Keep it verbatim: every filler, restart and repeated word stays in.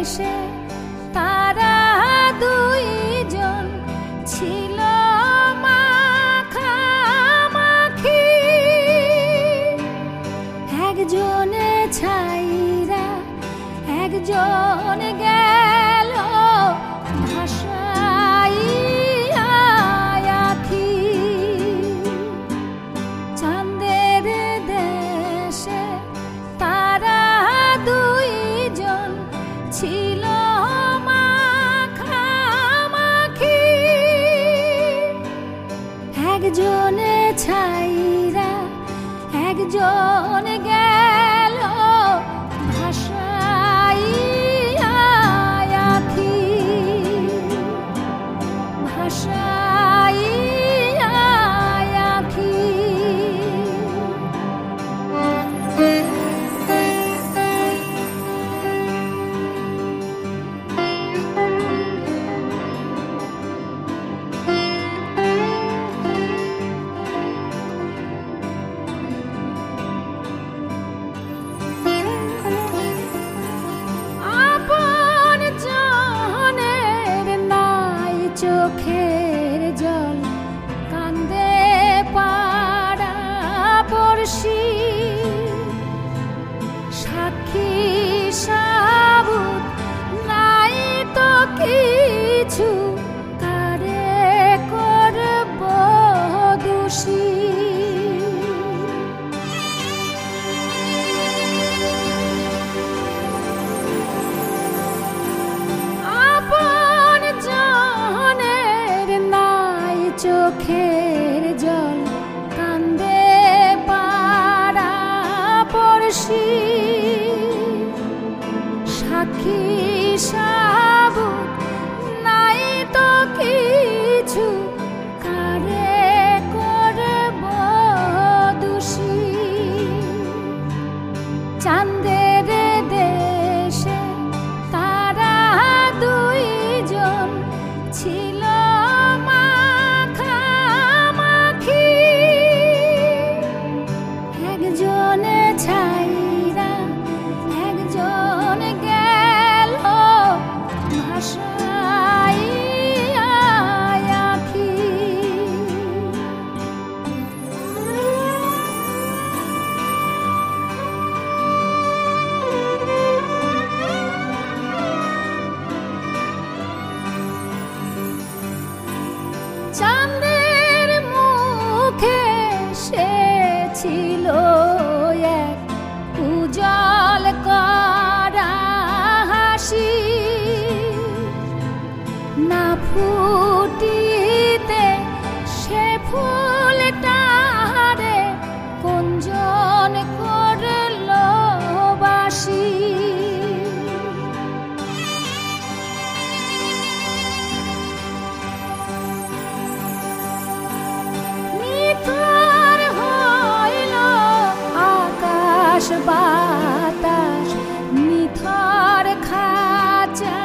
দেশে তারা দুইজন ছিল মাখামাখি। একজনে ছাইরা একজন গেল ভাসাইয়া আখি। চাঁদের দেশে তারা দুইজন ছিল মাখামাখি। একজনে ছাইরা একজন গেল ভাসাইয়া আখি, ভাসাইয়া আখি। চোখের জল কান্দে পাড়া পড়শি। সাক্ষী সাবুত নাই তো কিছু, কারে করব দোষী। চোখের জল কান্দে পাড়া পড়শি। সাক্ষী সাবুত নাই তো কিছু, কারে করব দোষী। চাঁদের দেশে তারা দুইজন ছিল একজনে ছাইরা একজন গেল ভাসাইয়া আখি। চাঁদের মুখে সে ছিল এক উজ্জ্বল করা হাসি। না ফুটিতে সে ফুলটারে কুঞ্জন করল বাসি। বাতাস নিথর খাঁচা